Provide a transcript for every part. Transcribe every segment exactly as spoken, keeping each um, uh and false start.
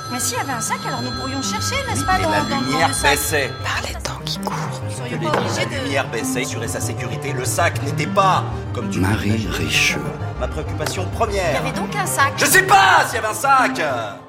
Mais s'il y avait un sac, alors nous pourrions chercher, n'est-ce pas, Mais dans, la dans, dans lumière le sac. baissait. Par les temps qui courent. Nous serions Que pas les- obligés La de... lumière baissait, assurait sa sécurité. Le sac n'était pas, comme tu Marie l'imagines. Richeau. Ma préoccupation Il y première. avait donc un sac. Je sais pas s'il y avait un sac.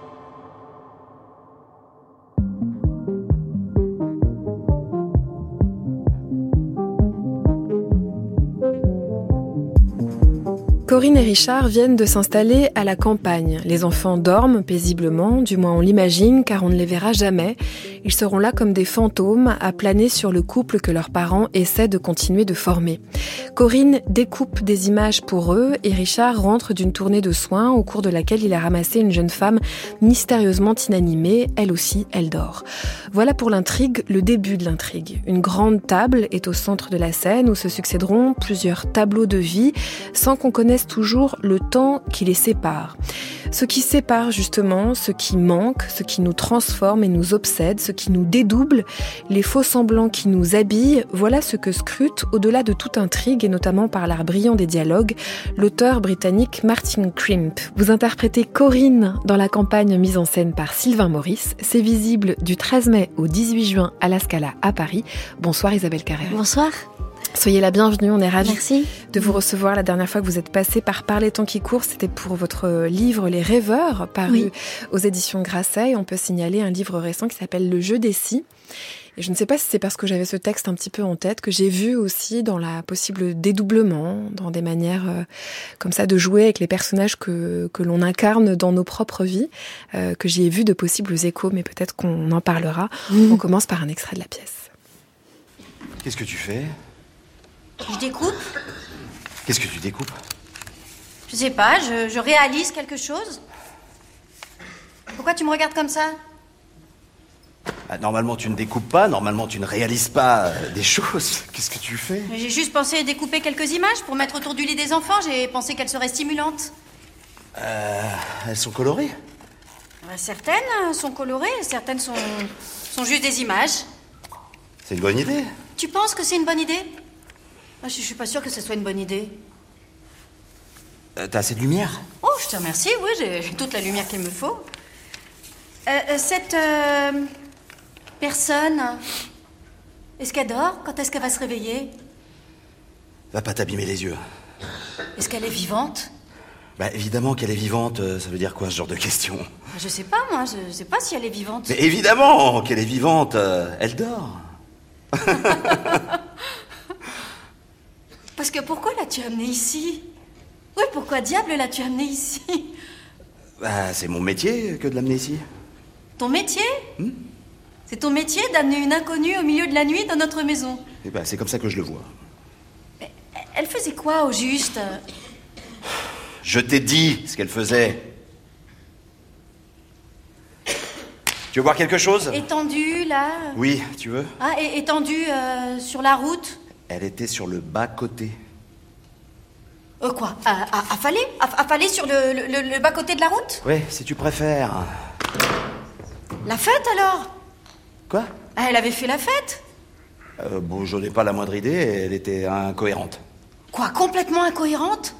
Corinne et Richard viennent de s'installer à la campagne. Les enfants dorment paisiblement, du moins on l'imagine, car on ne les verra jamais. Ils seront là comme des fantômes, à planer sur le couple que leurs parents essaient de continuer de former. Corinne découpe des images pour eux et Richard rentre d'une tournée de soins au cours de laquelle il a ramassé une jeune femme mystérieusement inanimée. Elle aussi, elle dort. Voilà pour l'intrigue, le début de l'intrigue. Une grande table est au centre de la scène où se succéderont plusieurs tableaux de vie sans qu'on connaisse toujours le temps qui les sépare. Ce qui sépare justement, ce qui manque, ce qui nous transforme et nous obsède, ce qui nous dédouble, les faux semblants qui nous habillent, voilà ce que scrute, au-delà de toute intrigue et notamment par l'art brillant des dialogues, l'auteur britannique Martin Crimp. Vous interprétez Corinne dans La campagne mise en scène par Sylvain Maurice. C'est visible du treize mai au dix-huit juin à la Scala à Paris. Bonsoir Isabelle Carrère. Bonsoir. Soyez la bienvenue, on est ravis Merci. de vous recevoir. La dernière fois que vous êtes passé par Par les temps qui courent, c'était pour votre livre Les Rêveurs, paru Oui. aux éditions Grasset. On peut signaler un livre récent qui s'appelle Le jeu des si. Et je ne sais pas si c'est parce que j'avais ce texte un petit peu en tête que j'ai vu aussi dans la possible dédoublement, dans des manières euh, comme ça de jouer avec les personnages que, que l'on incarne dans nos propres vies, euh, que j'y ai vu de possibles échos, mais peut-être qu'on en parlera. Mmh. On commence par un extrait de la pièce. Qu'est-ce que tu fais? Je découpe. Qu'est-ce que tu découpes? Je sais pas, je, je réalise quelque chose. Pourquoi tu me regardes comme ça? Ah, normalement, tu ne découpes pas. Normalement, tu ne réalises pas euh, des choses. Qu'est-ce que tu fais? J'ai juste pensé découper quelques images pour mettre autour du lit des enfants. J'ai pensé qu'elles seraient stimulantes. Euh, elles sont colorées. Euh, Certaines sont colorées, certaines sont, sont juste des images. C'est une bonne idée. Tu penses que c'est une bonne idée? Ah, je, je suis pas sûre que ce soit une bonne idée. Euh, T'as assez de lumière? Oh, je te remercie, oui, j'ai j'ai toute la lumière qu'il me faut. Euh, euh, cette euh, personne, est-ce qu'elle dort? Quand est-ce qu'elle va se réveiller? Va pas t'abîmer les yeux. Est-ce qu'elle est vivante? Bah évidemment qu'elle est vivante. euh, Ça veut dire quoi ce genre de question? Je sais pas, moi, je sais pas si elle est vivante. Mais évidemment qu'elle est vivante. euh, Elle dort. Parce que pourquoi l'as-tu amenée ici? Oui, pourquoi diable l'as-tu amenée ici? Bah c'est mon métier que de l'amener ici. Ton métier? Hmm C'est ton métier d'amener une inconnue au milieu de la nuit dans notre maison. Et bah c'est comme ça que je le vois. Mais elle faisait quoi au juste? Je t'ai dit ce qu'elle faisait. Tu veux boire quelque chose? Étendue, là? Oui, tu veux? Ah, et étendue euh, sur la route? Elle était sur le bas-côté. Euh, quoi? À, à, affalée? À- Affalée sur le, le, le- le bas-côté de la route? Oui, si tu préfères. La fête, alors? Quoi? Ah, elle avait fait la fête? euh, Bon, j'en ai pas la moindre idée, elle était incohérente. Quoi, complètement incohérente?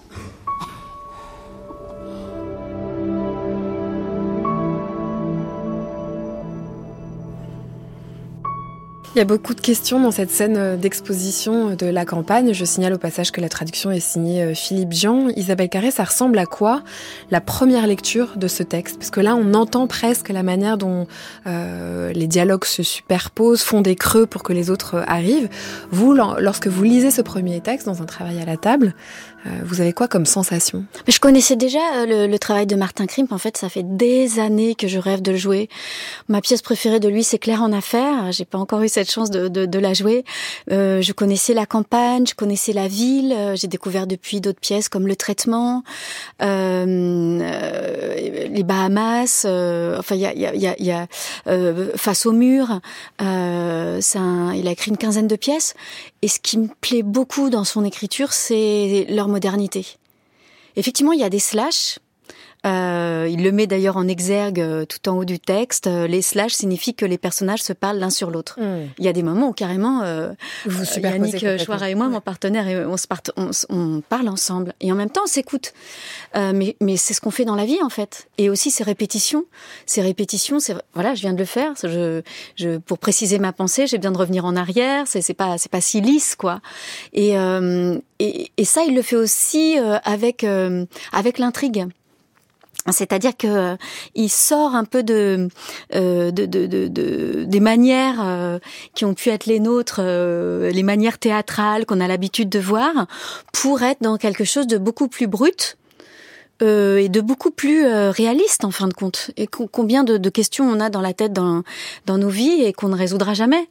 Il y a beaucoup de questions dans cette scène d'exposition de la campagne. Je signale au passage que la traduction est signée Philippe Jean. Isabelle Carrère, ça ressemble à quoi la première lecture de ce texte? Parce que là, on entend presque la manière dont euh, les dialogues se superposent, font des creux pour que les autres arrivent. Vous, lorsque vous lisez ce premier texte dans un travail à la table, euh, vous avez quoi comme sensation? Mais je connaissais déjà le, le travail de Martin Crimp. En fait, ça fait des années que je rêve de le jouer. Ma pièce préférée de lui, c'est Claire en affaires. J'ai pas encore eu cette chance de, de, de la jouer. Euh, je connaissais la campagne, je connaissais la ville. Euh, j'ai découvert depuis d'autres pièces comme Le Traitement, euh, euh, les Bahamas. Euh, enfin, il y a, il y a, il y a, il y a euh, Face au mur. Euh, c'est un, il a écrit une quinzaine de pièces. Et ce qui me plaît beaucoup dans son écriture, c'est leur modernité. Effectivement, il y a des slashs. Euh, il le met d'ailleurs en exergue euh, tout en haut du texte. Euh, les slash signifient que les personnages se parlent l'un sur l'autre. Mmh. Il y a des moments où carrément, euh, vous euh, Yannick Chouara et moi, ouais. mon partenaire, et on, se part, on, on parle ensemble. Et en même temps, on s'écoute. Euh, mais, mais c'est ce qu'on fait dans la vie, en fait. Et aussi ces répétitions. Ces répétitions, c'est, voilà, je viens de le faire. Je, je, pour préciser ma pensée, j'ai besoin de revenir en arrière. C'est, c'est pas, c'est pas si lisse, quoi. Et, euh, et, et ça, il le fait aussi euh, avec, euh, avec l'intrigue. C'est-à-dire que euh, il sort un peu de, euh, de, de, de, de des manières euh, qui ont pu être les nôtres, euh, les manières théâtrales qu'on a l'habitude de voir, pour être dans quelque chose de beaucoup plus brut. Euh, et de beaucoup plus euh, réaliste en fin de compte. Et co- combien de, de questions on a dans la tête dans, dans nos vies et qu'on ne résoudra jamais.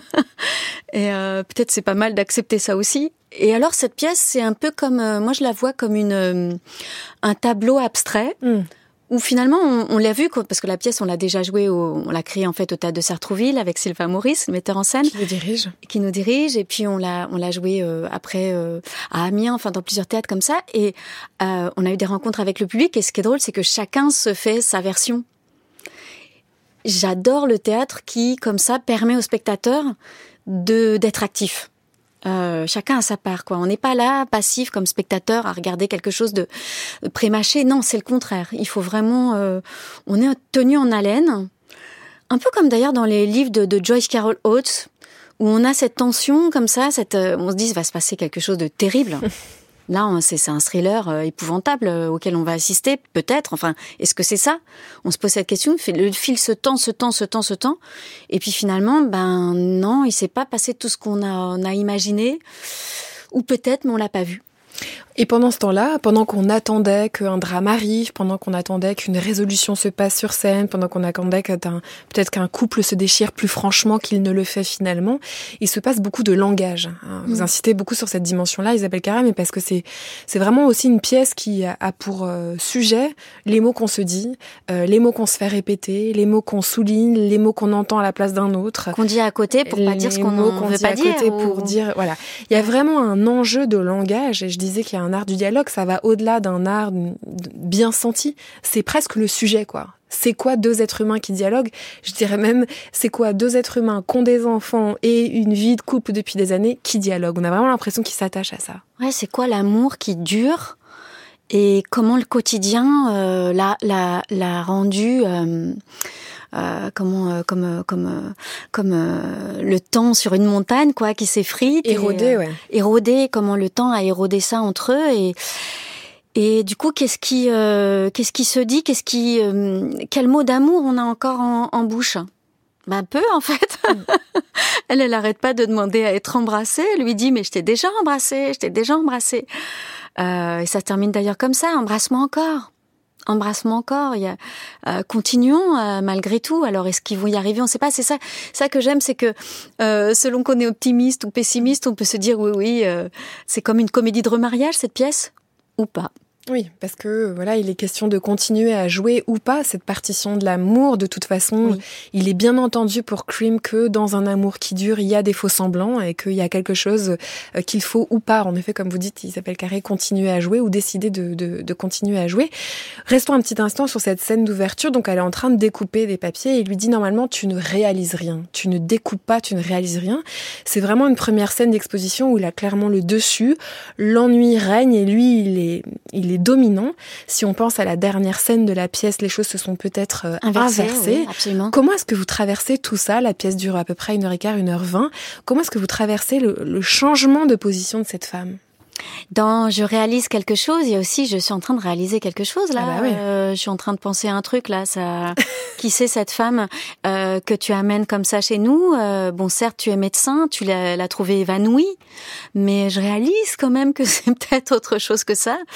Et euh, peut-être c'est pas mal d'accepter ça aussi. Et alors cette pièce, c'est un peu comme, euh, moi je la vois comme une euh, un tableau abstrait. Mm. Où finalement, on, on l'a vu, parce que la pièce, on l'a déjà jouée, au, on l'a créée en fait au Théâtre de Sartrouville avec Sylvain Maurice, le metteur en scène. Qui nous dirige. Qui nous dirige, et puis on l'a, on l'a jouée euh, après euh, à Amiens, enfin dans plusieurs théâtres comme ça, et euh, on a eu des rencontres avec le public, et ce qui est drôle, c'est que chacun se fait sa version. J'adore le théâtre qui, comme ça, permet aux spectateurs de, d'être actifs. Euh, chacun a sa part, quoi. On n'est pas là, passif, comme spectateur, à regarder quelque chose de prémâché. Non, c'est le contraire. Il faut vraiment... Euh, on est tenu en haleine. Un peu comme d'ailleurs dans les livres de, de Joyce Carol Oates, où on a cette tension, comme ça, cette, euh, on se dit, il va se passer quelque chose de terrible. Là, on, c'est, c'est un thriller euh, épouvantable euh, auquel on va assister, peut-être. Enfin, est-ce que c'est ça ? On se pose cette question. Le fil se tend, se tend, se tend, se tend. Et puis finalement, ben non, il s'est pas passé tout ce qu'on a, on a imaginé. Ou peut-être, mais on l'a pas vu. Et pendant ce temps-là, pendant qu'on attendait qu'un drame arrive, pendant qu'on attendait qu'une résolution se passe sur scène, pendant qu'on attendait qu'un, peut-être qu'un couple se déchire plus franchement qu'il ne le fait finalement, il se passe beaucoup de langage. Vous insistez beaucoup sur cette dimension-là, Isabelle Carré, mais parce que c'est, c'est vraiment aussi une pièce qui a, a pour euh, sujet les mots qu'on se dit, euh, les mots qu'on se fait répéter, les mots qu'on souligne, les mots qu'on entend à la place d'un autre. Qu'on dit à côté pour pas dire ce qu'on ne veut pas dire. Les mots qu'on dit à côté pour dire, voilà. Il y a vraiment un enjeu de langage, et je disais qu'il y a un art du dialogue, ça va au-delà d'un art bien senti. C'est presque le sujet, quoi. C'est quoi deux êtres humains qui dialoguent ? Je dirais même, c'est quoi deux êtres humains qui ont des enfants et une vie de couple depuis des années qui dialoguent ? On a vraiment l'impression qu'ils s'attachent à ça. Ouais, c'est quoi l'amour qui dure ? Et comment le quotidien euh, l'a, l'a, l'a rendu... Euh Euh, comment, euh, comme, euh, comme, euh, comme euh, le temps sur une montagne, quoi, qui s'effrite, érodé, et, euh, ouais, érodé. Comment le temps a érodé ça entre eux, et et du coup, qu'est-ce qui, euh, qu'est-ce qui se dit, qu'est-ce qui, euh, quel mot d'amour on a encore en, en bouche ? Ben peu, en fait. elle, elle arrête pas de demander à être embrassée. Elle lui dit, mais je t'ai déjà embrassée, je t'ai déjà embrassée. Euh, et ça se termine d'ailleurs comme ça, embrasse-moi encore. Embrasse-moi encore. Il y a, euh, continuons euh, malgré tout. Alors est-ce qu'ils vont y arriver ? On ne sait pas. C'est ça, ça que j'aime, c'est que euh, selon qu'on est optimiste ou pessimiste, on peut se dire oui, oui, euh, c'est comme une comédie de remariage cette pièce, ou pas. Oui, parce que voilà, il est question de continuer à jouer ou pas cette partition de l'amour. De toute façon, oui. Il est bien entendu pour Cream que dans un amour qui dure, il y a des faux semblants et qu'il y a quelque chose qu'il faut ou pas. En effet, comme vous dites, Isabelle Carré, continuer à jouer ou décider de, de, de continuer à jouer. Restons un petit instant sur cette scène d'ouverture. Donc, elle est en train de découper des papiers et il lui dit normalement, tu ne réalises rien. Tu ne découpes pas, tu ne réalises rien. C'est vraiment une première scène d'exposition où il a clairement le dessus. L'ennui règne et lui, il est, il est dominant. Si on pense à la dernière scène de la pièce, les choses se sont peut-être euh, inversées. inversées. Oui, comment est-ce que vous traversez tout ça ? La pièce dure à peu près une heure quinze, une heure vingt. Comment est-ce que vous traversez le, le changement de position de cette femme ? Dans je réalise quelque chose, il y a aussi je suis en train de réaliser quelque chose là. Ah bah oui. euh, je suis en train de penser à un truc là. Ça, qui c'est cette femme euh, que tu amènes comme ça chez nous ? euh, Bon, certes, tu es médecin, tu l'as, l'as trouvée évanouie, mais je réalise quand même que c'est peut-être autre chose que ça.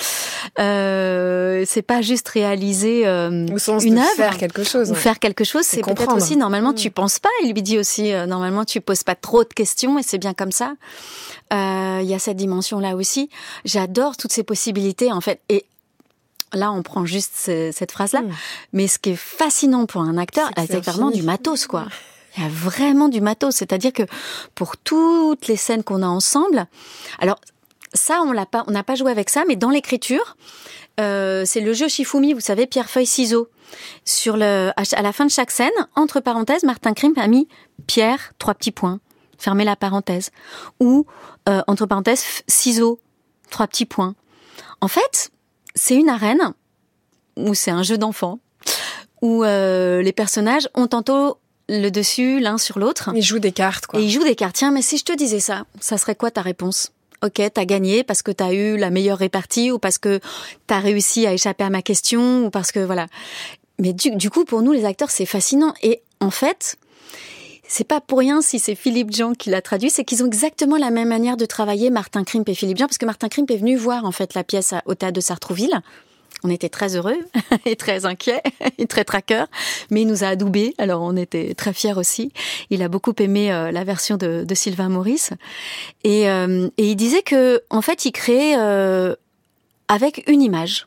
Euh, c'est pas juste réaliser euh, Au sens une de œuvre faire quelque chose. ou ouais. faire quelque chose. C'est, c'est peut-être aussi normalement mmh. tu penses pas. Il lui dit aussi euh, normalement tu poses pas trop de questions et c'est bien comme ça. Il euh, y a cette dimension-là aussi. J'adore toutes ces possibilités, en fait. Et là, on prend juste ce, cette phrase-là. Mmh. Mais ce qui est fascinant pour un acteur, c'est, c'est vraiment du matos, quoi. Il y a vraiment du matos. C'est-à-dire que pour toutes les scènes qu'on a ensemble, alors, ça, on l'a pas, on n'a pas joué avec ça, mais dans l'écriture, euh, c'est le jeu Shifumi, vous savez, pierre, feuille, ciseaux. Sur le, à la fin de chaque scène, entre parenthèses, Martin Krimp a mis pierre, trois petits points, fermez la parenthèse. Ou, euh, entre parenthèses, ciseaux, trois petits points. En fait, c'est une arène, où c'est un jeu d'enfant, où euh, les personnages ont tantôt le dessus l'un sur l'autre. Ils jouent des cartes, quoi. Et ils jouent des cartes. Tiens, mais si je te disais ça, ça serait quoi ta réponse ? Ok, t'as gagné parce que t'as eu la meilleure répartie, ou parce que t'as réussi à échapper à ma question, ou parce que voilà. Mais du, du coup, pour nous, les acteurs, c'est fascinant. Et en fait, c'est pas pour rien si c'est Philippe Jean qui l'a traduit, c'est qu'ils ont exactement la même manière de travailler, Martin Krimp et Philippe Jean, parce que Martin Krimp est venu voir en fait la pièce au théâtre de Sartrouville. On était très heureux et très inquiets et très traqueurs, mais il nous a adoubés, alors on était très fiers aussi. Il a beaucoup aimé euh, la version de, de Sylvain Maurice. Et, euh, et il disait que, en fait, il créait euh, avec une image.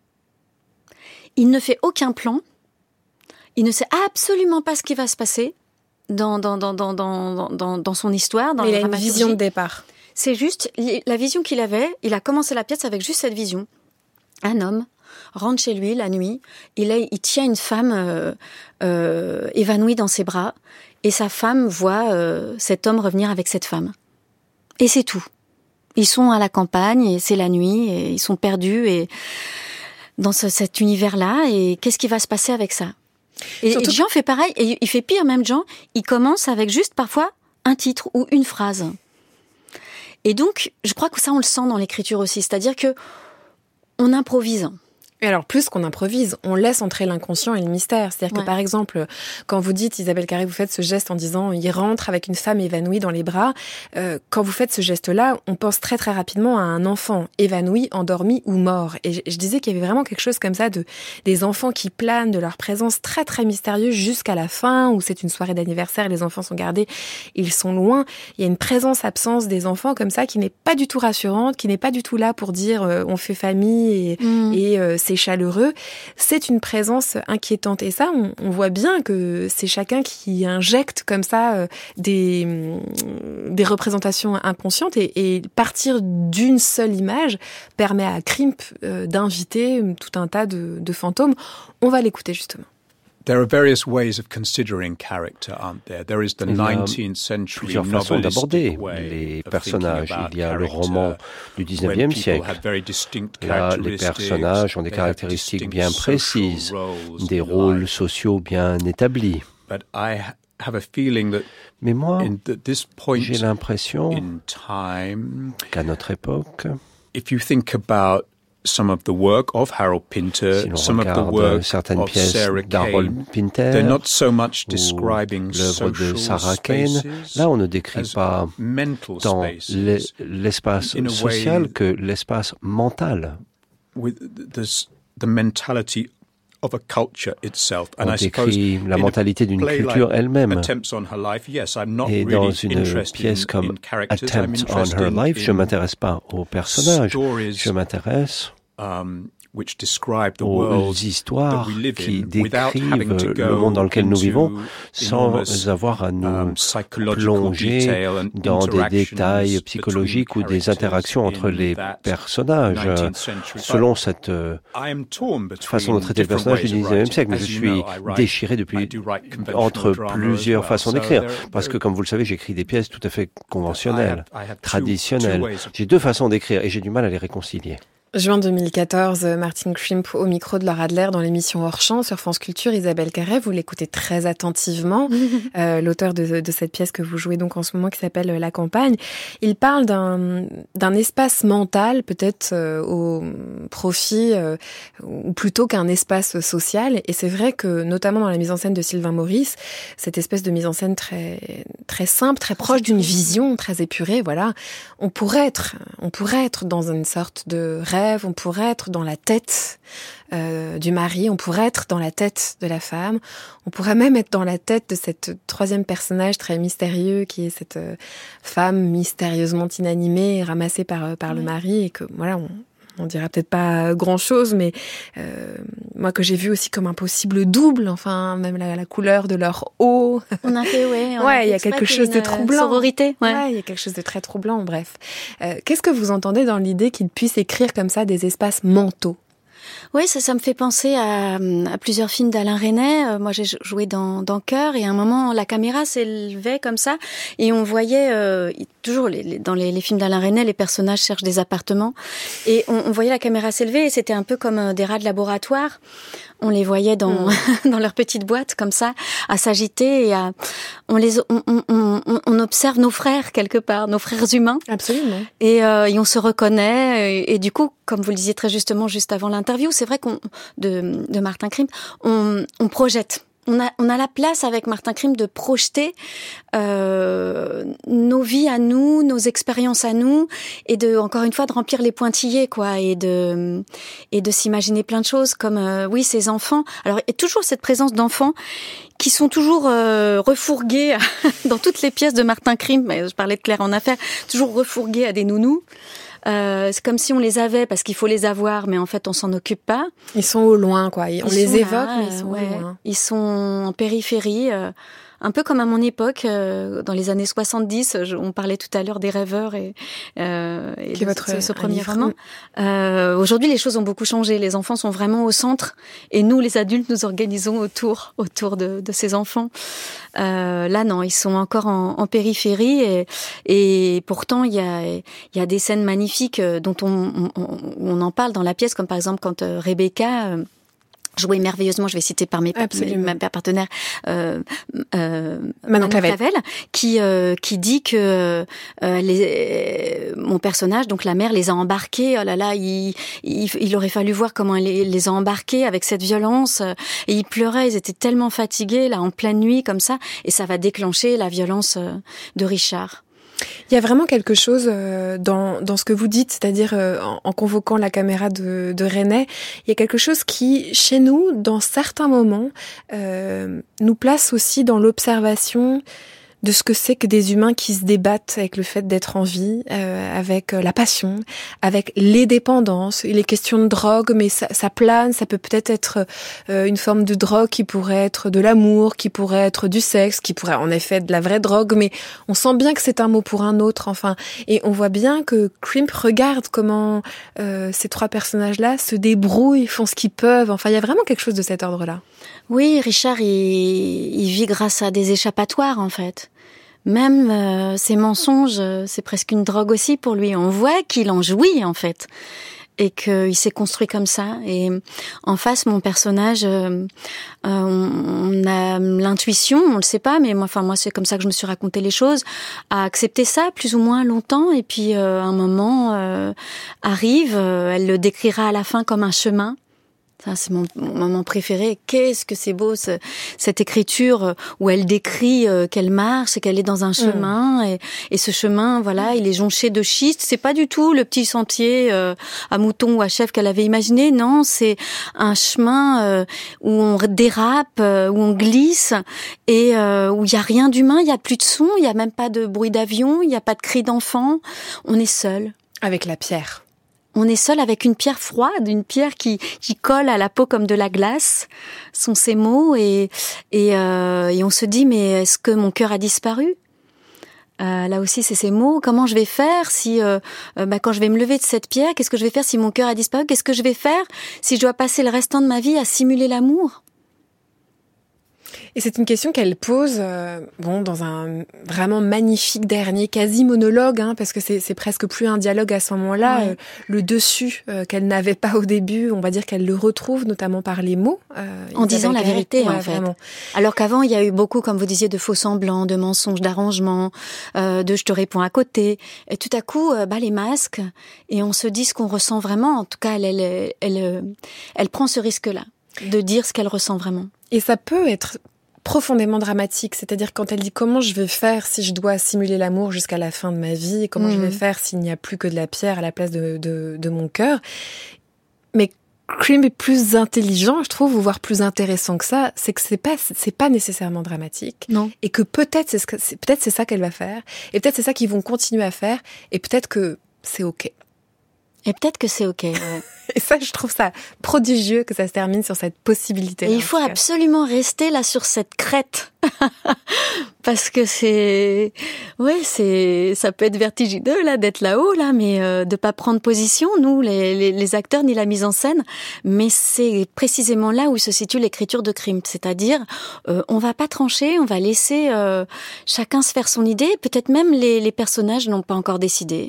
Il ne fait aucun plan. Il ne sait absolument pas ce qui va se passer dans, dans, dans, dans, dans, dans, dans son histoire, dans mais la il a une vision de départ. C'est juste la vision qu'il avait. Il a commencé la pièce avec juste cette vision. Un homme rentre chez lui la nuit, il, a, il tient une femme euh, euh, évanouie dans ses bras, et sa femme voit euh, cet homme revenir avec cette femme. Et c'est tout. Ils sont à la campagne, et c'est la nuit, et ils sont perdus et dans ce, cet univers-là, et qu'est-ce qui va se passer avec ça ? Et, Surtout... et Jean fait pareil, et il fait pire même, Jean, il commence avec juste parfois un titre ou une phrase. Et donc, je crois que ça, on le sent dans l'écriture aussi, c'est-à-dire que on improvise. Et alors, plus qu'on improvise, on laisse entrer l'inconscient et le mystère. C'est-à-dire ouais. que, par exemple, quand vous dites, Isabelle Carré, vous faites ce geste en disant « il rentre avec une femme évanouie dans les bras euh, », quand vous faites ce geste-là, on pense très très rapidement à un enfant évanoui, endormi ou mort. Et je, je disais qu'il y avait vraiment quelque chose comme ça, de des enfants qui planent, de leur présence très très mystérieuse jusqu'à la fin, où c'est une soirée d'anniversaire, les enfants sont gardés, ils sont loin. Il y a une présence-absence des enfants comme ça qui n'est pas du tout rassurante, qui n'est pas du tout là pour dire euh, « on fait famille » et, mmh. et euh, c'est chaleureux, c'est une présence inquiétante. Et ça, on, on voit bien que c'est chacun qui injecte comme ça euh, des, des représentations inconscientes, et, et partir d'une seule image permet à Krimp euh, d'inviter tout un tas de, de fantômes. On va l'écouter justement. There are various ways of considering character, aren't there? There is the nineteenth century plusieurs façons d'aborder les personnages. Il y a le roman du dix-neuvième siècle. Là, les personnages ont des caractéristiques bien précises, des rôles sociaux bien établis. Mais moi, j'ai l'impression qu'à notre époque, if you think about some of the work of Harold Pinter, si some of the work certaines of pièces Sarah d'Harold Kane, Pinter, they're not so much describing l'œuvre de Sarah Kane, là on ne décrit pas tant l'espace social que l'espace mental. With the, the mentality of a culture itself. On décrit la mentalité d'une culture elle-même. Et dans une pièce comme Attempts on Her Life, je ne m'intéresse pas aux personnages, je m'intéresse aux histoires qui décrivent le monde dans lequel nous vivons sans avoir à nous plonger dans des détails psychologiques ou des interactions entre les personnages selon cette façon de traiter le personnage du dix-neuvième siècle. Mais je suis déchiré depuis entre plusieurs façons d'écrire parce que, comme vous le savez, j'écris des pièces tout à fait conventionnelles, traditionnelles. J'ai deux façons d'écrire et j'ai du mal à les réconcilier. Juin deux mille quatorze, Martin Krimp au micro de Laura Adler dans l'émission Hors Champ sur France Culture. Isabelle Carré, vous l'écoutez très attentivement, euh, l'auteur de, de cette pièce que vous jouez donc en ce moment qui s'appelle La Campagne. Il parle d'un, d'un espace mental peut-être euh, au profit euh, ou plutôt qu'un espace social. Et c'est vrai que notamment dans la mise en scène de Sylvain Maurice, cette espèce de mise en scène très très simple, très proche d'une vision très épurée. Voilà, on pourrait être, on pourrait être dans une sorte de rêve. On pourrait être dans la tête euh, du mari, on pourrait être dans la tête de la femme, on pourrait même être dans la tête de cette troisième personnage très mystérieux qui est cette euh, femme mystérieusement inanimée, ramassée par par le mari, et que voilà, on, on dira peut-être pas grand-chose, mais euh, moi que j'ai vu aussi comme un possible double, enfin même la, la couleur de leur eau. On a fait, ouais. Ouais, il y a quelque chose de troublant. Sororité, ouais. Ouais, il y a quelque chose de très troublant, bref. Euh, qu'est-ce que vous entendez dans l'idée qu'ils puissent écrire comme ça des espaces mentaux ? Oui, ça, ça me fait penser à, à plusieurs films d'Alain Resnais. Euh, moi, j'ai joué dans, dans Cœur, et à un moment, la caméra s'élevait comme ça, et on voyait euh, toujours les, les, dans les, les films d'Alain Resnais, les personnages cherchent des appartements, et on, on voyait la caméra s'élever, et c'était un peu comme euh, des rats de laboratoire. On les voyait dans mmh. dans leur petite boîte comme ça, à s'agiter, et à on les on, on, on, on observe nos frères quelque part, nos frères humains. Absolument. Et, euh, et on se reconnaît, et, et du coup, comme vous le disiez très justement juste avant l'interview, c'est vrai qu'on de de Martin Krimp, on on projette. On a, on a la place avec Martin Krimp de projeter euh, nos vies à nous, nos expériences à nous, et de, encore une fois, de remplir les pointillés, quoi, et de et de s'imaginer plein de choses, comme euh, oui, ces enfants. Alors, il y a toujours cette présence d'enfants qui sont toujours euh, refourgués dans toutes les pièces de Martin Krimp. Je parlais de Claire en affaires, toujours refourgués à des nounous. Euh, c'est comme si on les avait parce qu'il faut les avoir, mais en fait on s'en occupe pas. Ils sont au loin, quoi. On ils les évoque, là, mais ils sont ouais. au loin. Ils sont en périphérie, euh, un peu comme à mon époque, euh, dans les années soixante-dix. Je, on parlait tout à l'heure des rêveurs et, euh, et de votre, ce, ce premier roman. Euh, aujourd'hui, les choses ont beaucoup changé. Les enfants sont vraiment au centre, et nous, les adultes, nous organisons autour, autour de, de ces enfants. Euh, là, non, ils sont encore en, en périphérie, et, et pourtant, il y a, il y a des scènes magnifiques dont on, on, on en parle dans la pièce, comme par exemple quand euh, Rebecca euh, jouait merveilleusement, je vais citer par mes, mes, mes partenaires, euh, euh, Manon Clavel, Clavel qui euh, qui dit que euh, les, mon personnage, donc la mère, les a embarqués. Oh là là, il, il, il aurait fallu voir comment elle les, les a embarqués avec cette violence. Et ils pleuraient, ils étaient tellement fatigués là en pleine nuit comme ça, et ça va déclencher la violence de Richard. Il y a vraiment quelque chose euh, dans dans ce que vous dites, c'est-à-dire euh, en, en convoquant la caméra de, de Resnais, il y a quelque chose qui, chez nous, dans certains moments, euh, nous place aussi dans l'observation de ce que c'est que des humains qui se débattent avec le fait d'être en vie, euh, avec la passion, avec les dépendances, les questions de drogue, mais ça, ça plane, ça peut peut-être être euh, une forme de drogue qui pourrait être de l'amour, qui pourrait être du sexe, qui pourrait en effet être de la vraie drogue, mais on sent bien que c'est un mot pour un autre, enfin, et on voit bien que Krimp regarde comment euh, ces trois personnages-là se débrouillent, font ce qu'ils peuvent, enfin, il y a vraiment quelque chose de cet ordre-là. Oui, Richard, il, il vit grâce à des échappatoires, en fait. Même euh, ses mensonges, c'est presque une drogue aussi pour lui. On voit qu'il en jouit, en fait, et qu'il s'est construit comme ça. Et en face, mon personnage, euh, euh, on, on a l'intuition, on le sait pas, mais moi, enfin moi, c'est comme ça que je me suis raconté les choses, à accepter ça plus ou moins longtemps. Et puis, euh, un moment euh, arrive, euh, elle le décrira à la fin comme un chemin. Ça, c'est mon, mon moment préféré. Qu'est-ce que c'est beau, ce, cette écriture où elle décrit euh, qu'elle marche et qu'elle est dans un chemin. Mmh. Et, et ce chemin, voilà, il est jonché de schistes. C'est pas du tout le petit sentier euh, à mouton ou à chèvre qu'elle avait imaginé. Non, c'est un chemin euh, où on dérape, euh, où on glisse, et euh, où il y a rien d'humain, il y a plus de son, il y a même pas de bruit d'avion, il y a pas de cri d'enfant. On est seul. Avec la pierre. On est seul avec une pierre froide, une pierre qui qui colle à la peau comme de la glace, sont ces mots, et et, euh, et on se dit, mais est-ce que mon cœur a disparu ? Euh, là aussi, c'est ces mots. Comment je vais faire si, euh, euh, bah, quand je vais me lever de cette pierre, qu'est-ce que je vais faire si mon cœur a disparu ? Qu'est-ce que je vais faire si je dois passer le restant de ma vie à simuler l'amour ? Et c'est une question qu'elle pose, euh, bon, dans un vraiment magnifique dernier quasi monologue, hein, parce que c'est, c'est presque plus un dialogue à ce moment-là. Ouais. Euh, le dessus euh, qu'elle n'avait pas au début, on va dire qu'elle le retrouve, notamment par les mots. Euh, en disant la vérité, ouais, en fait. Vraiment. Alors qu'avant, il y a eu beaucoup, comme vous disiez, de faux semblants, de mensonges, d'arrangements, euh, de je te réponds à côté. Et tout à coup, euh, bah les masques, et on se dit ce qu'on ressent vraiment. En tout cas, elle, elle, elle, elle, elle prend ce risque-là, de dire ce qu'elle ressent vraiment. Et ça peut être profondément dramatique, c'est-à-dire quand elle dit comment je vais faire si je dois simuler l'amour jusqu'à la fin de ma vie, comment mmh. je vais faire s'il n'y a plus que de la pierre à la place de, de, de mon cœur. Mais Krimp est plus intelligent, je trouve, voire plus intéressant que ça, c'est que c'est pas c'est pas nécessairement dramatique, non. Et que peut-être c'est ce que c'est, peut-être c'est ça qu'elle va faire, et peut-être c'est ça qu'ils vont continuer à faire, et peut-être que c'est ok. Et peut-être que c'est OK. Ouais. Et ça, je trouve ça prodigieux que ça se termine sur cette possibilité. Et il faut absolument rester là sur cette crête. Parce que c'est, ouais, c'est, ça peut être vertigineux là d'être là-haut là, mais euh, de pas prendre position, nous, les, les, les acteurs ni la mise en scène. Mais c'est précisément là où se situe l'écriture de Klimt, c'est-à-dire, euh, on va pas trancher, on va laisser euh, chacun se faire son idée. Peut-être même les, les personnages n'ont pas encore décidé.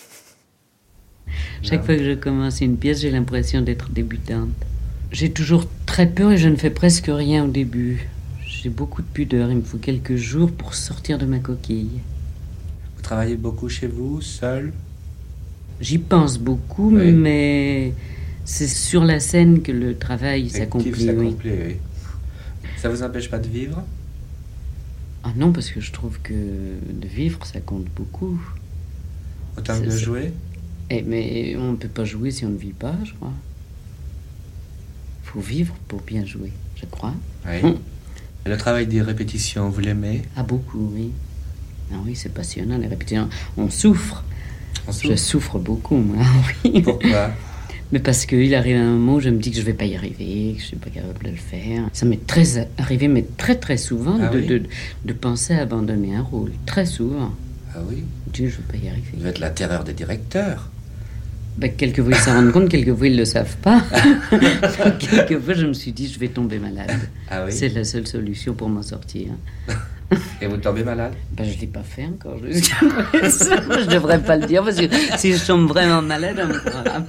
Chaque fois que je commence une pièce, j'ai l'impression d'être débutante. J'ai toujours très peur et je ne fais presque rien au début. J'ai beaucoup de pudeur, il me faut quelques jours pour sortir de ma coquille. Vous travaillez beaucoup chez vous, seul ? J'y pense beaucoup, oui. Mais c'est sur la scène que le travail s'accomplit. s'accomplit, oui. Ça vous empêche pas de vivre ? Ah non, parce que je trouve que de vivre, ça compte beaucoup. Autant que de jouer ? Eh, mais on ne peut pas jouer si on ne vit pas, je crois. Il faut vivre pour bien jouer, je crois. Oui. Hum. Le travail des répétitions, vous l'aimez ? Ah, beaucoup, oui. Ah oui, c'est passionnant, les répétitions. On souffre. On souffre. Je souffre beaucoup, moi, oui. Pourquoi ? Mais parce qu'il arrive un moment où je me dis que je ne vais pas y arriver, que je ne suis pas capable de le faire. Ça m'est très arrivé, mais très très souvent, ah, de, oui. de, de penser à abandonner un rôle. Très souvent. Ah oui ? Je ne vais pas y arriver. Vous êtes la terreur des directeurs. Ben, quelquefois ils s'en rendent compte, quelquefois ils ne le savent pas. Quelquefois je me suis dit je vais tomber malade. Ah oui? C'est la seule solution pour m'en sortir. Et vous tombez malade? Ben, je ne l'ai pas fait encore jusqu'à présent. Je ne devrais pas le dire parce que si je tombe vraiment malade, on ne me croira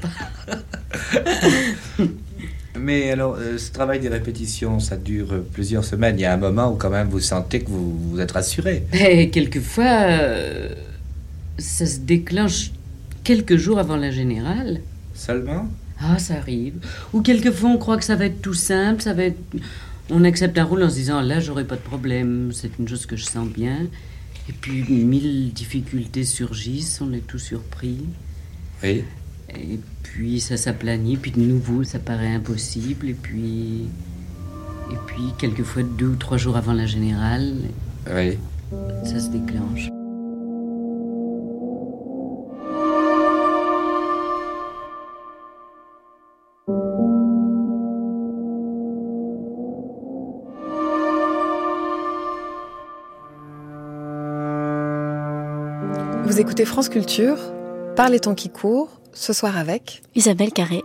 pas. Mais alors, euh, ce travail des répétitions, ça dure plusieurs semaines. Il y a un moment où quand même vous sentez que vous, vous êtes rassuré. Et quelquefois, euh, ça se déclenche quelques jours avant la générale. Seulement? Ah, ça arrive. Ou quelquefois, on croit que ça va être tout simple, ça va être... On accepte un rôle en se disant, là, j'aurai pas de problème, c'est une chose que je sens bien. Et puis, mille difficultés surgissent, on est tout surpris. Oui. Et puis, ça s'aplanit, puis de nouveau, ça paraît impossible. Et puis... Et puis, quelquefois, deux ou trois jours avant la générale... Oui. Ça se déclenche. Vous écoutez France Culture, Par les temps qui courent, ce soir avec Isabelle Carré.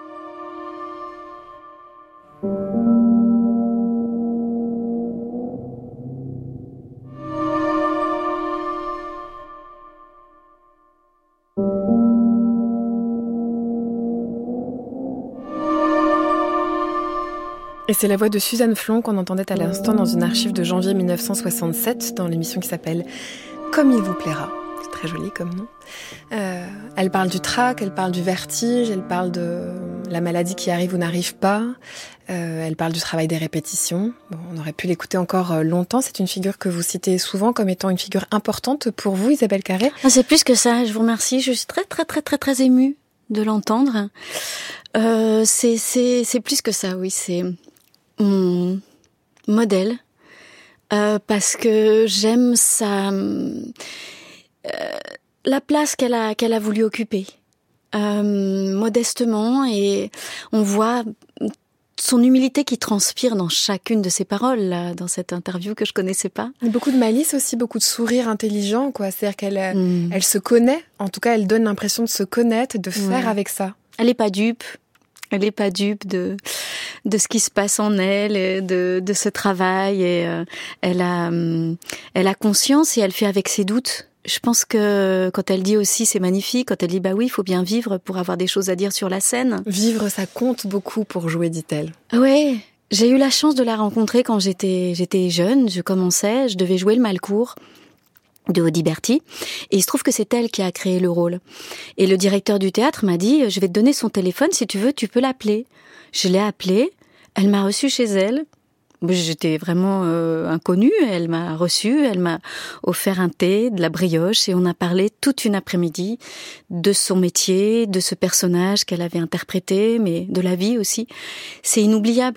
Et c'est la voix de Suzanne Flon qu'on entendait à l'instant dans une archive de janvier mille neuf cent soixante-sept, dans l'émission qui s'appelle « Comme il vous plaira ». C'est très joli comme nom. Euh, elle parle du trac, elle parle du vertige, elle parle de la maladie qui arrive ou n'arrive pas. Euh, elle parle du travail des répétitions. Bon, on aurait pu l'écouter encore longtemps. C'est une figure que vous citez souvent comme étant une figure importante pour vous, Isabelle Carré. Ah, c'est plus que ça, je vous remercie. Je suis très très très très très émue de l'entendre. Euh, c'est, c'est, c'est plus que ça, oui. C'est mon modèle. Euh, parce que j'aime sa... Euh, la place qu'elle a qu'elle a voulu occuper euh, modestement, et on voit son humilité qui transpire dans chacune de ses paroles là, dans cette interview que je connaissais pas. Beaucoup de malice aussi, beaucoup de sourires intelligents, quoi. C'est-à-dire qu'elle mmh. elle se connaît, en tout cas elle donne l'impression de se connaître, de faire ouais. avec ça. Elle est pas dupe. Elle est pas dupe de de ce qui se passe en elle, et de de ce travail, et euh, elle a euh, elle a conscience et elle fait avec ses doutes. Je pense que quand elle dit aussi c'est magnifique, quand elle dit bah oui, il faut bien vivre pour avoir des choses à dire sur la scène. Vivre, ça compte beaucoup pour jouer, dit-elle. Ouais, j'ai eu la chance de la rencontrer quand j'étais j'étais jeune, je commençais, je devais jouer le Malcourt de Audiberti, et il se trouve que c'est elle qui a créé le rôle. Et le directeur du théâtre m'a dit je vais te donner son téléphone, si tu veux, tu peux l'appeler. Je l'ai appelée, elle m'a reçue chez elle. J'étais vraiment euh, inconnue, elle m'a reçue, elle m'a offert un thé, de la brioche, et on a parlé toute une après-midi de son métier, de ce personnage qu'elle avait interprété, mais de la vie aussi. C'est inoubliable.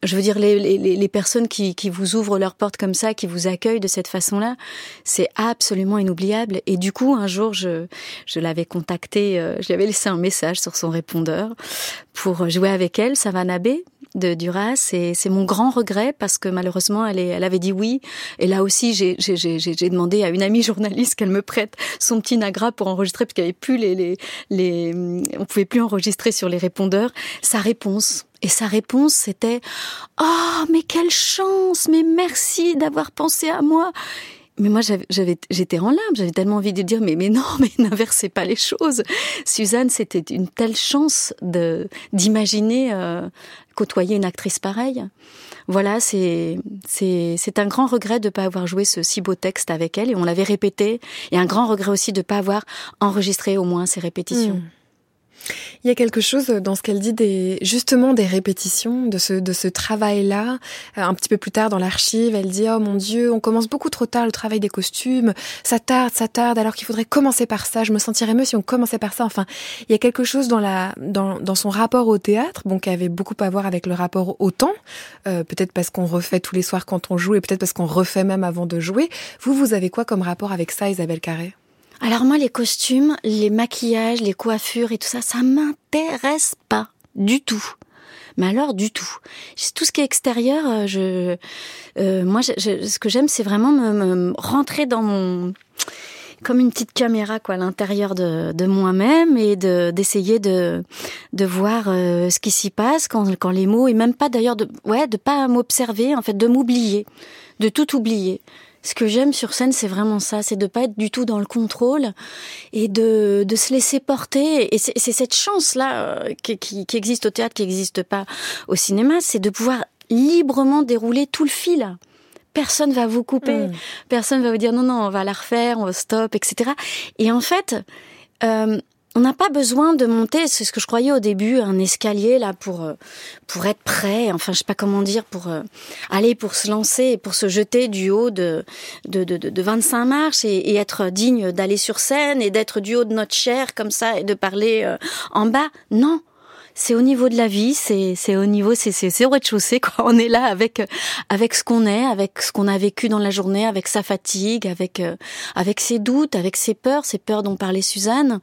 Je veux dire, les, les, les personnes qui, qui vous ouvrent leurs portes comme ça, qui vous accueillent de cette façon-là, c'est absolument inoubliable. Et du coup, un jour, je, je l'avais contactée, euh, je lui avais laissé un message sur son répondeur pour jouer avec elle, Savannah B de Duras. Et c'est mon grand regret parce que malheureusement, elle, est, elle avait dit oui. Et là aussi, j'ai, j'ai, j'ai, j'ai demandé à une amie journaliste qu'elle me prête son petit Nagra pour enregistrer parce qu'il n'y avait plus les, les, les, on pouvait plus enregistrer sur les répondeurs sa réponse. Et sa réponse, c'était « Oh, mais quelle chance, mais merci d'avoir pensé à moi !» Mais moi, j'avais, j'avais, j'étais en larmes, j'avais tellement envie de dire « Mais, mais non, mais n'inversez pas les choses !» Suzanne, c'était une telle chance de, d'imaginer euh, côtoyer une actrice pareille. Voilà, c'est, c'est, c'est un grand regret de ne pas avoir joué ce si beau texte avec elle, et on l'avait répété, et un grand regret aussi de ne pas avoir enregistré au moins ces répétitions. Mmh. Il y a quelque chose dans ce qu'elle dit des, justement des répétitions, de ce, de ce travail-là. Un petit peu plus tard dans l'archive, elle dit « Oh mon Dieu, on commence beaucoup trop tard le travail des costumes, ça tarde, ça tarde, alors qu'il faudrait commencer par ça, je me sentirais mieux si on commençait par ça. » Enfin, il y a quelque chose dans la, dans, dans son rapport au théâtre, bon, qui avait beaucoup à voir avec le rapport au temps, euh, peut-être parce qu'on refait tous les soirs quand on joue, et peut-être parce qu'on refait même avant de jouer. Vous, vous avez quoi comme rapport avec ça, Isabelle Carré ? Alors moi, les costumes, les maquillages, les coiffures et tout ça, ça m'intéresse pas du tout. Mais alors, du tout. Tout ce qui est extérieur, je, euh, moi, je, je, ce que j'aime, c'est vraiment me, me rentrer dans mon, comme une petite caméra, quoi, à l'intérieur de, de moi-même et de, d'essayer de, de voir euh, ce qui s'y passe quand, quand les mots, et même pas d'ailleurs de, ouais, de pas m'observer, en fait, de m'oublier, de tout oublier. Ce que j'aime sur scène, c'est vraiment ça, c'est de pas être du tout dans le contrôle et de, de se laisser porter. Et c'est, c'est cette chance-là euh, qui, qui, qui existe au théâtre, qui n'existe pas au cinéma, c'est de pouvoir librement dérouler tout le fil. Personne va vous couper, mmh. personne va vous dire non, non, on va la refaire, on va stop, et cetera. Et en fait, euh, on n'a pas besoin de monter, c'est ce que je croyais au début, un escalier là pour pour être prêt, enfin je sais pas comment dire, pour euh, aller, pour se lancer, pour se jeter du haut de de de, de vingt-cinq marches et, et être digne d'aller sur scène et d'être du haut de notre chair comme ça et de parler euh, en bas. Non. C'est au niveau de la vie, c'est c'est au niveau, c'est c'est c'est au rez-de-chaussée quoi. On est là avec avec ce qu'on est, avec ce qu'on a vécu dans la journée, avec sa fatigue, avec euh, avec ses doutes, avec ses peurs, ces peurs dont parlait Suzanne.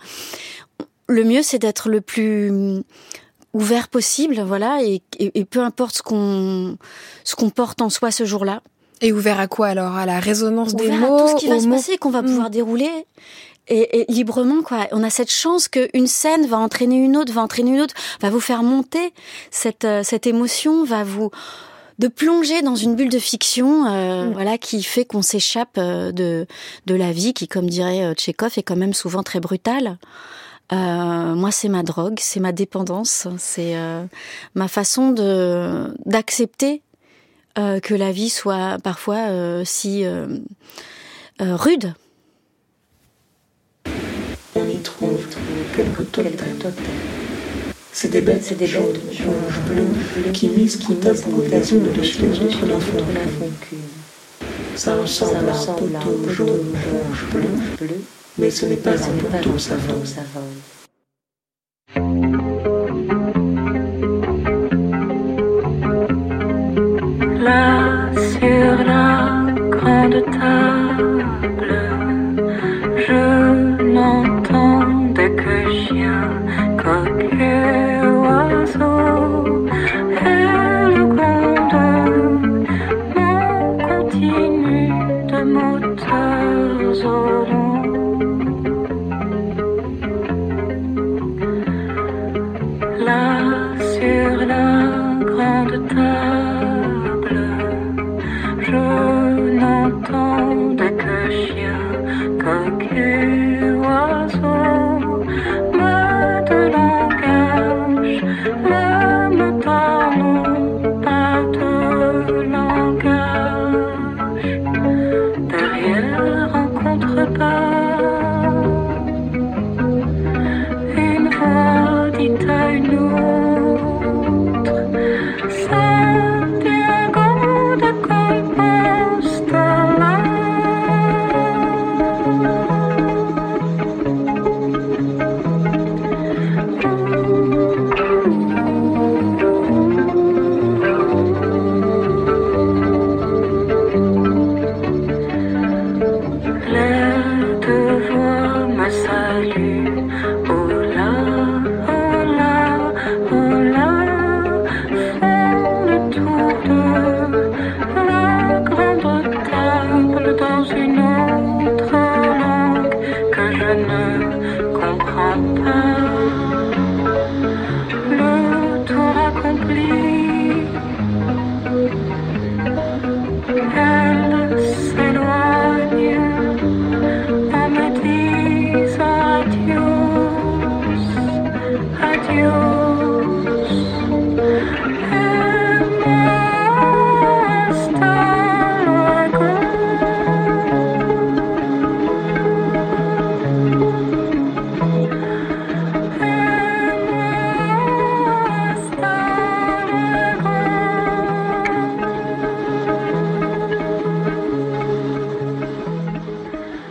Le mieux, c'est d'être le plus ouvert possible, voilà, et, et, et peu importe ce qu'on ce qu'on porte en soi ce jour-là. Et ouvert à quoi alors ? À la résonance ouvert des mots, à tout ce qui va se mots... passer, qu'on va mmh. pouvoir dérouler. Et, et librement, quoi. On a cette chance qu'une scène va entraîner une autre, va entraîner une autre, va vous faire monter cette, euh, cette émotion, va vous de plonger dans une bulle de fiction, euh, mmh. voilà, qui fait qu'on s'échappe de de la vie, qui, comme dirait Tchekhov, est quand même souvent très brutale. Euh, moi, c'est ma drogue, c'est ma dépendance, c'est euh, ma façon de d'accepter euh, que la vie soit parfois euh, si euh, euh, rude. On y trouve quelques totems. C'est des bêtes, c'est des jaunes, rouges, bleues, qui misent qui tapent les unes dessus les autres la font qu'une. Ça ressemble à un poteau jaune, rouge, bleu, mais ce n'est pas un poteau, ça vole. Là, sur la grande table, je n'entendais que chien, coq et oiseau, et le gronde mon continu de moteurs au long. Là, sur la grande table, je n'entendais que chien, coq et oiseau, mais de langage, les motards n'ont pas de langage. Derrière un contrepas, une voix dit à une autre, Santiago de Colport.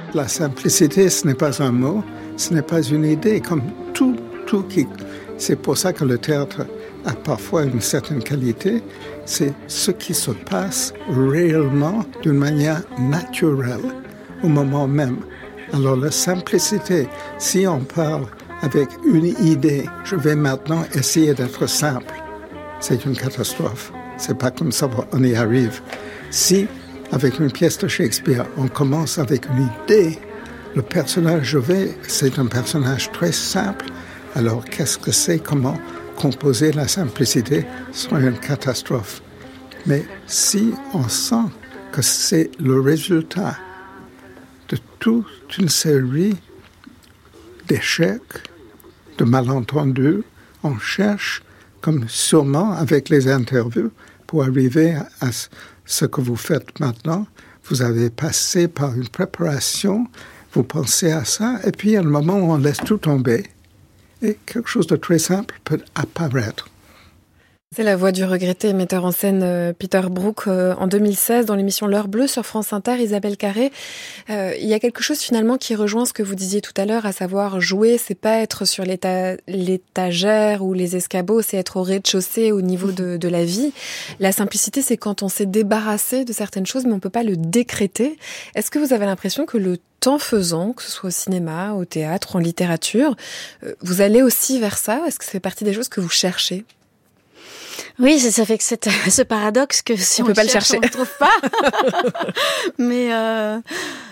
La simplicité, ce n'est pas un mot, ce n'est pas une idée, comme tout, tout qui... C'est pour ça que le théâtre a parfois une certaine qualité, c'est ce qui se passe réellement d'une manière naturelle, au moment même. Alors la simplicité, si on parle avec une idée, je vais maintenant essayer d'être simple, c'est une catastrophe. C'est pas comme ça qu'on y arrive. Si, avec une pièce de Shakespeare, on commence avec une idée, le personnage je vais, c'est un personnage très simple, alors qu'est-ce que c'est, comment composer la simplicité serait une catastrophe. Mais si on sent que c'est le résultat de toute une série d'échecs, de malentendus, on cherche, comme sûrement avec les interviews, pour arriver à ce que vous faites maintenant. Vous avez passé par une préparation, vous pensez à ça, et puis à un moment où on laisse tout tomber, et quelque chose de très simple peut apparaître. C'est la voix du regretté metteur en scène euh, Peter Brook euh, en deux mille seize dans l'émission L'heure bleue sur France Inter, Isabelle Carré. Euh, il y a quelque chose finalement qui rejoint ce que vous disiez tout à l'heure, à savoir jouer, c'est pas être sur l'éta- l'étagère ou les escabeaux, c'est être au rez-de-chaussée, au niveau de, de la vie. La simplicité, c'est quand on s'est débarrassé de certaines choses, mais on peut pas le décréter. Est-ce que vous avez l'impression que le temps faisant, que ce soit au cinéma, au théâtre, en littérature, euh, vous allez aussi vers ça? Est-ce que ça fait partie des choses que vous cherchez? Oui, ça, ça fait que c'est ce paradoxe que si on, on peut pas cherche, le chercher, on le trouve pas. Mais euh,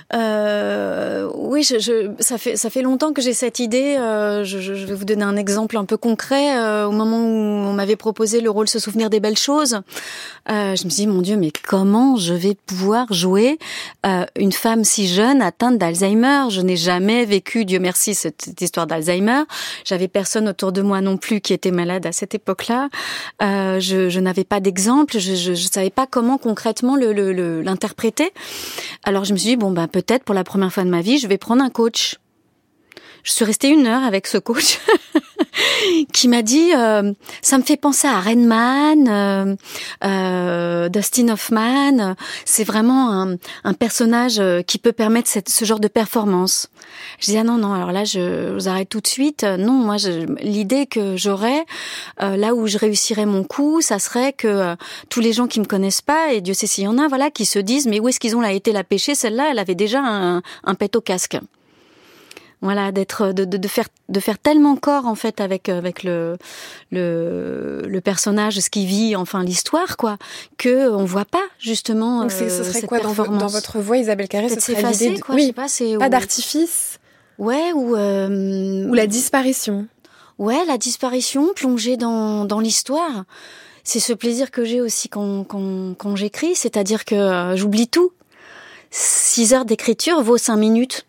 euh, oui, je, je, ça fait ça fait longtemps que j'ai cette idée. Euh, je, je vais vous donner un exemple un peu concret. Euh, au moment où on m'avait proposé le rôle Se souvenir des belles choses, euh, je me suis dit mon Dieu, mais comment je vais pouvoir jouer euh, une femme si jeune atteinte d'Alzheimer? Je n'ai jamais vécu, Dieu merci, cette, cette histoire d'Alzheimer. J'avais personne autour de moi non plus qui était malade à cette époque-là. Euh, je, je n'avais pas d'exemple, je, je, je savais pas comment concrètement le, le, le, l'interpréter. Alors je me suis dit bon ben peut-être pour la première fois de ma vie, je vais prendre un coach. Je suis restée une heure avec ce coach qui m'a dit euh, ça me fait penser à Rain Man, euh, euh, Dustin Hoffman. C'est vraiment un, un personnage qui peut permettre cette, ce genre de performance. Je dis ah non non alors là je, je vous arrête tout de suite. Non moi je, l'idée que j'aurais euh, là où je réussirais mon coup, ça serait que euh, tous les gens qui me connaissent pas et Dieu sait s'il y en a voilà qui se disent mais où est-ce qu'ils ont là été la pêcher, celle-là elle avait déjà un, un pet au casque. Voilà, d'être, de, de, de faire, de faire tellement corps en fait avec avec le le le personnage, ce qu'il vit, enfin l'histoire quoi, que on voit pas justement. Donc c'est, ce serait cette quoi dans, vo- dans votre voix, Isabelle Carré, peut-être ce serait s'effacer, l'idée de... quoi, oui, je sais pas, c'est pas ou... d'artifice. Ouais, ou euh... ou la disparition. Ouais, la disparition, plonger dans dans l'histoire. C'est ce plaisir que j'ai aussi quand quand quand j'écris, c'est-à-dire que euh, j'oublie tout. Six heures d'écriture vaut cinq minutes.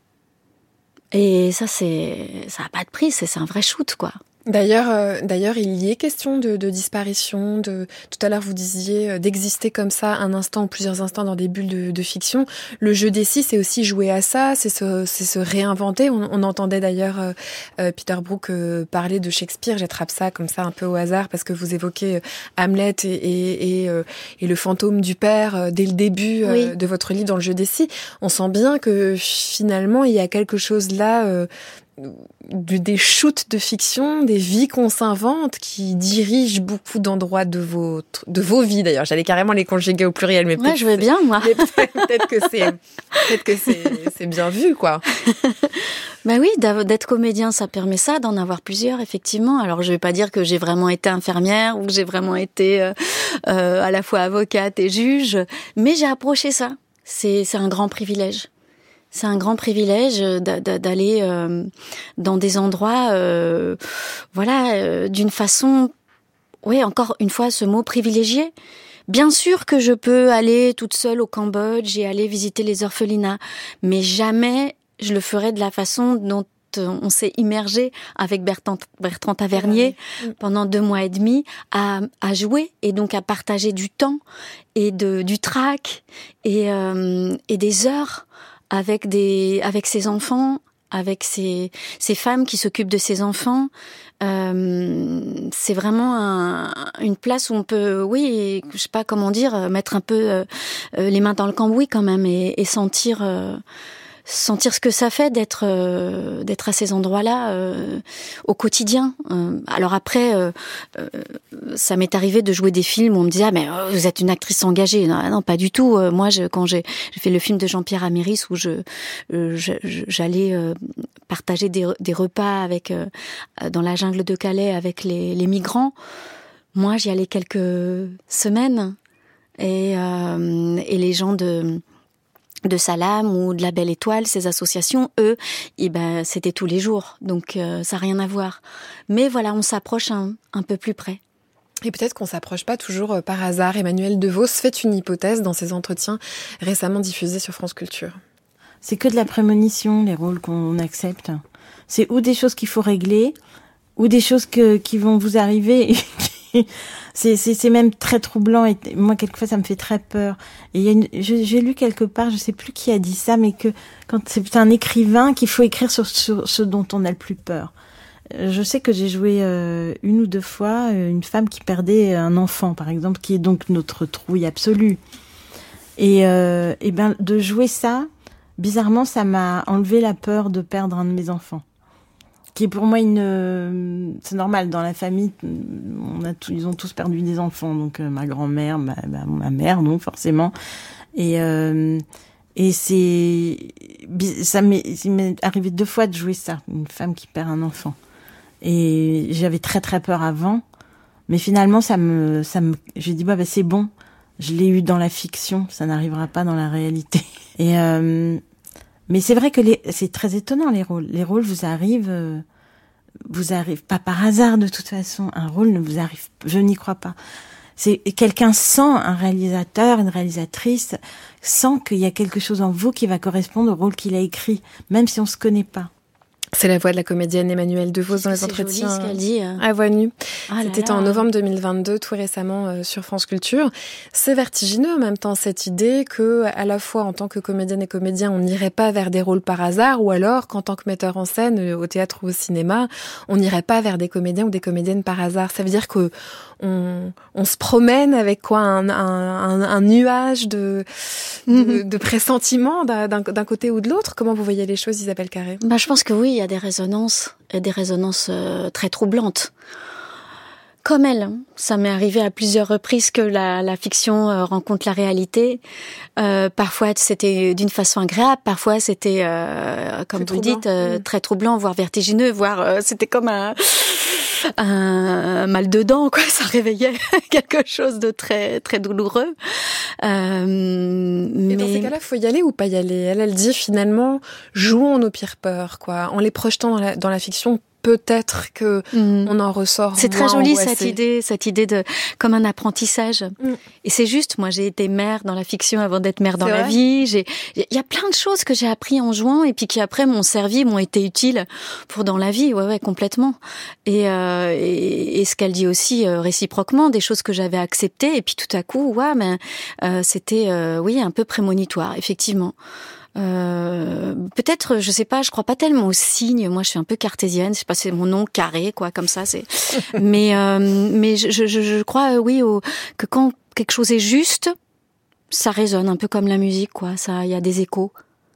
Et ça, c'est, ça a pas de prix, c'est, c'est un vrai shoot, quoi. D'ailleurs, euh, d'ailleurs, il y est question de, de disparition. De tout à l'heure, vous disiez euh, d'exister comme ça un instant ou plusieurs instants dans des bulles de, de fiction. Le jeu des six, c'est aussi jouer à ça, c'est se, c'est se réinventer. On, on entendait d'ailleurs euh, euh, Peter Brook euh, parler de Shakespeare. J'attrape ça comme ça un peu au hasard parce que vous évoquez euh, Hamlet et, et, et, euh, et le fantôme du père euh, dès le début euh, oui. de votre livre dans le jeu des six. On sent bien que finalement, il y a quelque chose là. Euh, des shoots de fiction, des vies qu'on s'invente qui dirigent beaucoup d'endroits de vos, de vos vies d'ailleurs. J'allais carrément les conjuguer au pluriel, mais ouais, je veux bien, moi. Mais peut-être, peut-être que c'est, peut-être que c'est, c'est bien vu, quoi. Bah oui, d'être comédien, ça permet ça, d'en avoir plusieurs, effectivement. Alors, je vais pas dire que j'ai vraiment été infirmière ou que j'ai vraiment été euh, euh, à la fois avocate et juge, mais j'ai approché ça. C'est, c'est un grand privilège. C'est un grand privilège d'aller euh, dans des endroits, euh, voilà, euh, d'une façon, oui, encore une fois, ce mot privilégié. Bien sûr que je peux aller toute seule au Cambodge et aller visiter les orphelinats, mais jamais je le ferai de la façon dont on s'est immergé avec Bertrand, Bertrand Tavernier pendant deux mois et demi à, à jouer et donc à partager du temps et de, du trac et, euh, et des heures avec des, avec ses enfants, avec ces, ces femmes qui s'occupent de ses enfants. Euh, c'est vraiment un, une place où on peut, oui, je sais pas comment dire, mettre un peu euh, les mains dans le cambouis quand même et, et sentir, euh, sentir ce que ça fait d'être euh, d'être à ces endroits-là euh, au quotidien. Euh, alors après, euh, euh, ça m'est arrivé de jouer des films où on me disait ah mais oh, vous êtes une actrice engagée. Non, non pas du tout. Euh, moi, je, quand j'ai, j'ai fait le film de Jean-Pierre Améris où je, euh, je j'allais euh, partager des, des repas avec euh, dans la jungle de Calais avec les, les migrants. Moi, j'y allais quelques semaines et euh, et les gens de de Salam ou de la Belle Étoile, ces associations, eux, eh ben, c'était tous les jours. Donc, euh, ça n'a rien à voir. Mais voilà, on s'approche un, un peu plus près. Et peut-être qu'on s'approche pas toujours euh, par hasard. Emmanuelle DeVos fait une hypothèse dans ses entretiens récemment diffusés sur France Culture. C'est que de la prémonition, les rôles qu'on accepte. C'est ou des choses qu'il faut régler, ou des choses que, qui vont vous arriver. C'est, c'est, c'est même très troublant et moi quelquefois ça me fait très peur. Et il y a une, je, j'ai lu quelque part, je sais plus qui a dit ça, mais que quand c'est un écrivain qu'il faut écrire sur, sur ce dont on a le plus peur. Je sais que j'ai joué euh, une ou deux fois euh, une femme qui perdait un enfant, par exemple, qui est donc notre trouille absolue. Et, euh, et ben de jouer ça, bizarrement, ça m'a enlevé la peur de perdre un de mes enfants. Qui est pour moi une, c'est normal dans la famille, on a tous, ils ont tous perdu des enfants, donc euh, ma grand-mère, ma, ma, ma mère, non forcément, et euh, et c'est, ça m'est, il m'est arrivé deux fois de jouer ça, une femme qui perd un enfant, et j'avais très très peur avant, mais finalement ça me, ça me, j'ai dit bah, bah c'est bon, je l'ai eu dans la fiction, ça n'arrivera pas dans la réalité, et euh, mais c'est vrai que les, c'est très étonnant les rôles. Les rôles vous arrivent, euh, vous arrivent pas par hasard de toute façon. Un rôle ne vous arrive, je n'y crois pas. C'est quelqu'un sent, un réalisateur, une réalisatrice sent qu'il y a quelque chose en vous qui va correspondre au rôle qu'il a écrit, même si on se connaît pas. C'est la voix de la comédienne Emmanuelle DeVos dans les entretiens. C'est joli ce qu'elle dit. Hein. À voix nue. Ah C'était là là. en novembre deux mille vingt-deux, tout récemment euh, sur France Culture. C'est vertigineux en même temps cette idée que, à la fois en tant que comédienne et comédien, on n'irait pas vers des rôles par hasard, ou alors qu'en tant que metteur en scène, euh, au théâtre ou au cinéma, on n'irait pas vers des comédiens ou des comédiennes par hasard. Ça veut dire que on, on se promène avec quoi un, un, un, un nuage de, de, mm-hmm. de pressentiments d'un, d'un côté ou de l'autre. Comment vous voyez les choses, Isabelle Carré? Bah, je pense que oui, il y a des résonances, des résonances euh, très troublantes. Comme elle, ça m'est arrivé à plusieurs reprises que la, la fiction euh, rencontre la réalité. Euh, parfois c'était d'une façon agréable, parfois c'était, euh, comme c'est vous troublant. dites, euh, mmh. très troublant, voire vertigineux, voire euh, c'était comme un, un mal de dents, quoi. Ça réveillait quelque chose de très très douloureux. Euh, Et mais... dans ces cas-là, faut y aller ou pas y aller? Elle, elle dit finalement, jouons nos pires peurs, quoi. En les projetant dans la, dans la fiction, peut-être que mmh. on en ressort. C'est très joli cette idée, cette idée de comme un apprentissage. Mmh. Et c'est juste, moi j'ai été mère dans la fiction avant d'être mère dans c'est la vrai. vie. J'ai, il y a plein de choses que j'ai appris en jouant et puis qui après m'ont servi, m'ont été utiles pour dans la vie. Ouais, ouais, complètement. Et, euh, et, et ce qu'elle dit aussi euh, réciproquement, des choses que j'avais acceptées et puis tout à coup, ouais, mais euh, c'était, euh, oui, un peu prémonitoire, effectivement. Euh, peut-être, je sais pas, je crois pas tellement aux signes. Moi, je suis un peu cartésienne. Je sais pas, c'est mon nom carré, quoi, comme ça. C'est. mais euh, mais je, je, je crois, euh, oui, au, que quand quelque chose est juste, ça résonne un peu comme la musique, quoi. Ça, il y a des échos.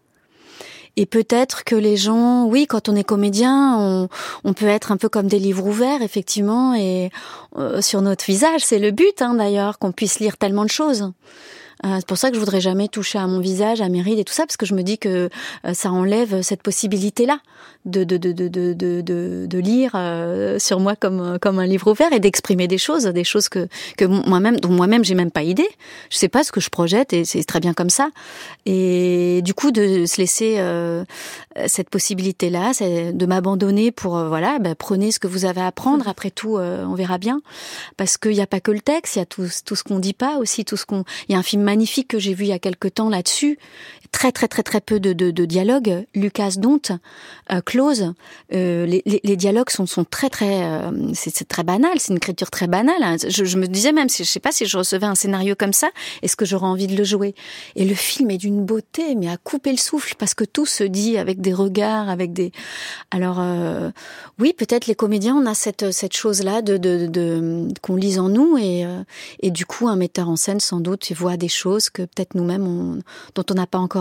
Et peut-être que les gens, oui, quand on est comédien, on, on peut être un peu comme des livres ouverts, effectivement, et euh, sur notre visage, c'est le but, hein, d'ailleurs, qu'on puisse lire tellement de choses. Euh, c'est pour ça que je voudrais jamais toucher à mon visage, à mes rides et tout ça, parce que je me dis que euh, ça enlève cette possibilité-là de de de de de de, de, de lire euh, sur moi comme comme un livre ouvert et d'exprimer des choses, des choses que que moi-même dont moi-même j'ai même pas idée. Je sais pas ce que je projette et c'est très bien comme ça. Et du coup de se laisser euh, cette possibilité-là, c'est de m'abandonner pour euh, voilà, ben, prenez ce que vous avez à apprendre. Après tout, euh, on verra bien, parce qu'il y a pas que le texte, il y a tout tout ce qu'on dit pas aussi, tout ce qu'on. Il y a un film magnifique que j'ai vu il y a quelque temps là-dessus, très très très très peu de, de, de dialogues. Lucas Dont, euh, Close, euh, les, les, les dialogues sont, sont très très, euh, c'est, c'est très banal, c'est une écriture très banale. Hein. Je, je me disais même, si, je sais pas si je recevais un scénario comme ça, est-ce que j'aurais envie de le jouer? Et le film est d'une beauté, mais à couper le souffle, parce que tout se dit avec des regards, avec des. Alors euh, oui, peut-être les comédiens, on a cette cette chose-là de, de, de, de qu'on lise en nous et euh, et du coup un metteur en scène sans doute voit des choses que peut-être nous-mêmes on, dont on n'a pas encore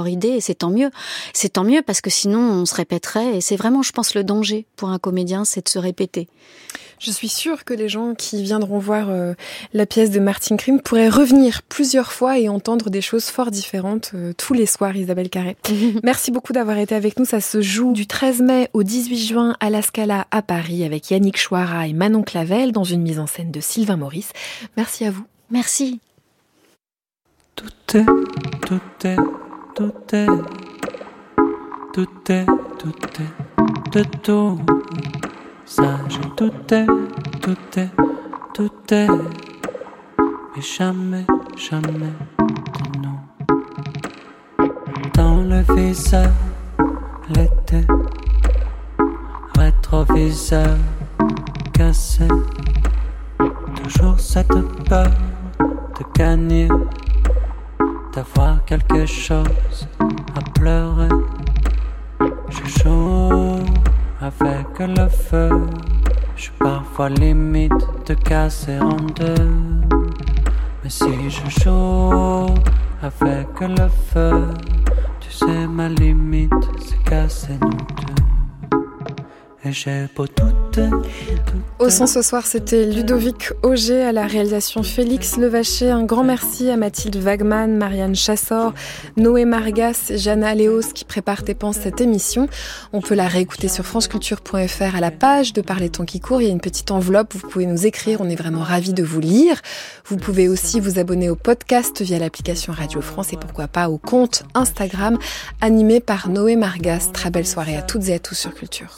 encore idée, et c'est tant mieux. C'est tant mieux parce que sinon on se répéterait, et c'est vraiment, je pense, le danger pour un comédien, c'est de se répéter. Je suis sûre que les gens qui viendront voir euh, la pièce de Martin Krim pourraient revenir plusieurs fois et entendre des choses fort différentes euh, tous les soirs, Isabelle Carré. Merci beaucoup d'avoir été avec nous. Ça se joue du treize mai au dix-huit juin à la Scala à Paris avec Yannick Chouara et Manon Clavel dans une mise en scène de Sylvain Maurice. Merci à vous. Merci. Tout est, tout est, tout est, tout est, tout est, de tout. Sage, tout est, tout est, tout est, mais jamais, jamais de nous. Dans le viseur, l'été, rétroviseur cassé, toujours cette peur de gagner, d'avoir quelque chose à pleurer. Je joue avec le feu, je suis parfois limite de casser en deux. Mais si je joue avec le feu, tu sais ma limite, c'est casser nous deux. Et j'ai beau douter. Au son ce soir, c'était Ludovic Auger, à la réalisation Félix Levaché. Un grand merci à Mathilde Wagman, Marianne Chassor, Noé Margas, Jana Léos qui préparent et pensent cette émission. On peut la réécouter sur franceculture point f r à la page de Par les temps qui courent. Il y a une petite enveloppe, vous pouvez nous écrire, on est vraiment ravis de vous lire. Vous pouvez aussi vous abonner au podcast via l'application Radio France et pourquoi pas au compte Instagram animé par Noé Margas. Très belle soirée à toutes et à tous sur Culture.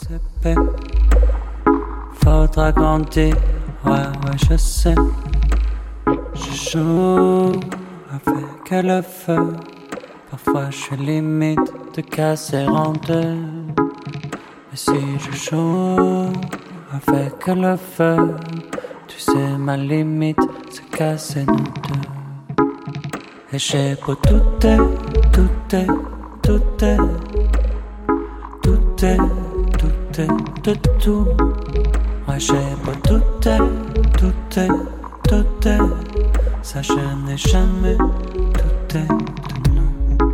Faudra grandir, ouais, ouais, je sais. Je joue avec le feu. Parfois je suis limite de casser en deux. Mais si je joue avec le feu, tu sais ma limite, c'est casser nous deux. Et j'ai beau tout est, tout est, tout est, tout est, tout est, de tout. Moi j'ai beau tout est, tout est, tout est, ça je n'ai jamais, tout est de nous.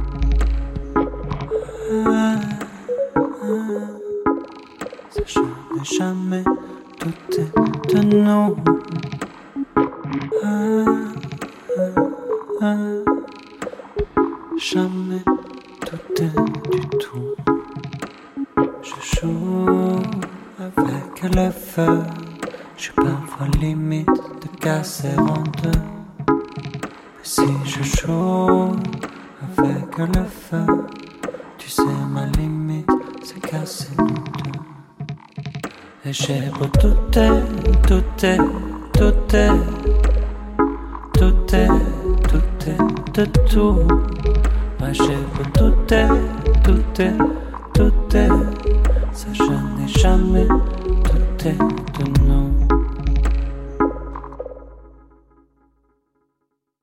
Ah, ah, ça je n'ai jamais, tout est de nous. Ah, ah, ah, jamais, tout est du tout. Je joue avec le feu, je suis parfois limite de casser en deux. Mais si je joue avec le feu, tu sais ma limite, c'est casser nous deux. Et j'ai beau tout est, tout est, tout est, tout est, tout est, de tout. Moi j'ai beau tout est, tout est, tout est, ça je n'ai jamais, tout est de nous.